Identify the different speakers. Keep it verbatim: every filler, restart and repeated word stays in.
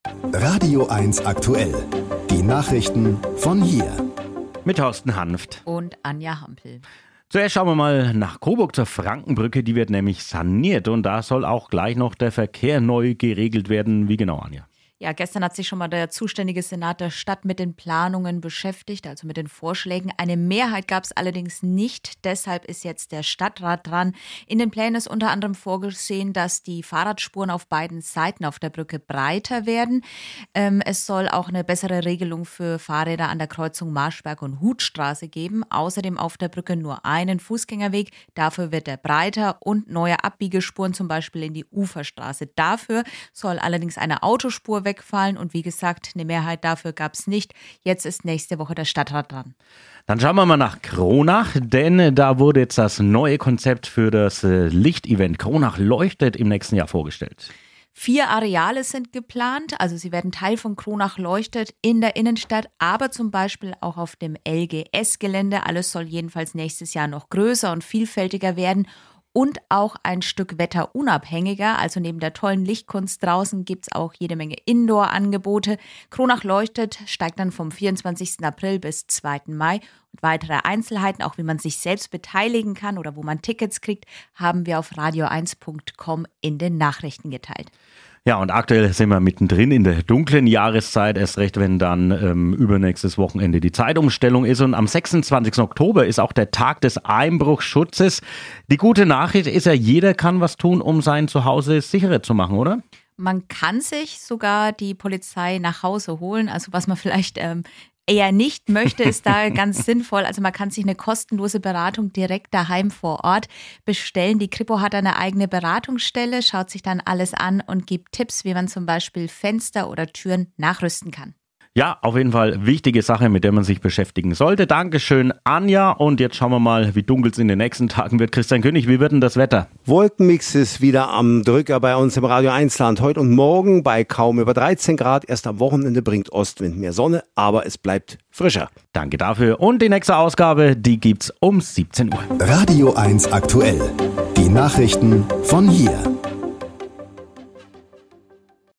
Speaker 1: Radio eins aktuell. Die Nachrichten von hier.
Speaker 2: Mit Thorsten Hanft
Speaker 3: und Anja Hampel.
Speaker 2: Zuerst schauen wir mal nach Coburg zur Frankenbrücke. Die wird nämlich saniert und da soll auch gleich noch der Verkehr neu geregelt werden. Wie genau, Anja?
Speaker 3: Ja, gestern hat sich schon mal der zuständige Senat der Stadt mit den Planungen beschäftigt, also mit den Vorschlägen. Eine Mehrheit gab es allerdings nicht. Deshalb ist jetzt der Stadtrat dran. In den Plänen ist unter anderem vorgesehen, dass die Fahrradspuren auf beiden Seiten auf der Brücke breiter werden. Ähm, es soll auch eine bessere Regelung für Fahrräder an der Kreuzung Marschberg und Hutstraße geben. Außerdem auf der Brücke nur einen Fußgängerweg. Dafür wird er breiter und neue Abbiegespuren, zum Beispiel in die Uferstraße. Dafür soll allerdings eine Autospur wegfallen und wie gesagt, eine Mehrheit dafür gab es nicht. Jetzt ist nächste Woche der Stadtrat dran.
Speaker 2: Dann schauen wir mal nach Kronach, denn da wurde jetzt das neue Konzept für das Lichtevent Kronach leuchtet im nächsten Jahr vorgestellt.
Speaker 3: Vier Areale sind geplant, also sie werden Teil von Kronach leuchtet in der Innenstadt, aber zum Beispiel auch auf dem L G S-Gelände. Alles soll jedenfalls nächstes Jahr noch größer und vielfältiger werden. Und auch ein Stück wetterunabhängiger, also neben der tollen Lichtkunst draußen gibt es auch jede Menge Indoor-Angebote. Kronach leuchtet steigt dann vom vierundzwanzigsten April bis zweiten Mai. Und weitere Einzelheiten, auch wie man sich selbst beteiligen kann oder wo man Tickets kriegt, haben wir auf radio eins punkt com in den Nachrichten geteilt.
Speaker 2: Ja, und aktuell sind wir mittendrin in der dunklen Jahreszeit, erst recht, wenn dann ähm, übernächstes Wochenende die Zeitumstellung ist. Und am sechsundzwanzigsten Oktober ist auch der Tag des Einbruchschutzes. Die gute Nachricht ist ja, jeder kann was tun, um sein Zuhause sicherer zu machen, oder?
Speaker 3: Man kann sich sogar die Polizei nach Hause holen, also was man vielleicht ähm, eher nicht möchte, ist da ganz sinnvoll. Also man kann sich eine kostenlose Beratung direkt daheim vor Ort bestellen. Die Kripo hat eine eigene Beratungsstelle, schaut sich dann alles an und gibt Tipps, wie man zum Beispiel Fenster oder Türen nachrüsten kann.
Speaker 2: Ja, auf jeden Fall wichtige Sache, mit der man sich beschäftigen sollte. Dankeschön, Anja. Und jetzt schauen wir mal, wie dunkel es in den nächsten Tagen wird. Christian König, wie wird denn das Wetter?
Speaker 4: Wolkenmix ist wieder am Drücker bei uns im Radio eins Land. Heute und morgen bei kaum über dreizehn Grad. Erst am Wochenende bringt Ostwind mehr Sonne, aber es bleibt frischer.
Speaker 2: Danke dafür. Und die nächste Ausgabe, die gibt's um siebzehn Uhr.
Speaker 1: Radio eins aktuell. Die Nachrichten von hier.